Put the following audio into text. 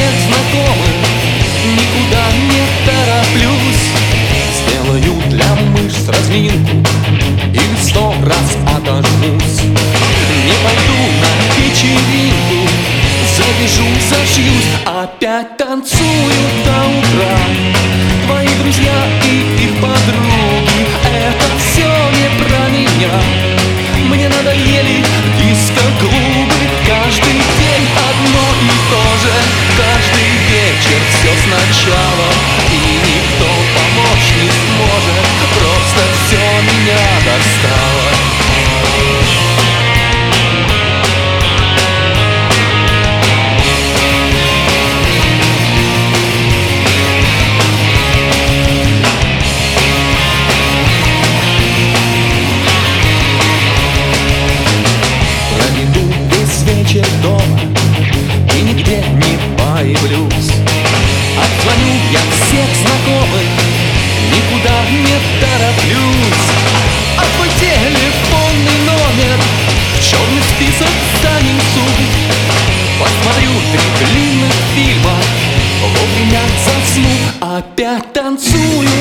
всех знакомых, никуда не тороплюсь. Сделаю для мышц разминку и 100 раз отожмусь. Не пойду на вечеринку, завяжу, зашьюсь, опять танцую до утра. Твои друзья и их подруги — это все не про меня. Мне надоели диско-клубы, каждый день одно и то же, каждый вечер все сначала, и никто помочь не сможет, просто все меня достало. Вечер дома и нигде не появлюсь. Отзвоню я всех знакомых, никуда не тороплюсь. А твой телефонный номер в черный список занесу. Посмотрю 3 длинных фильма, вовремя засну, опять танцую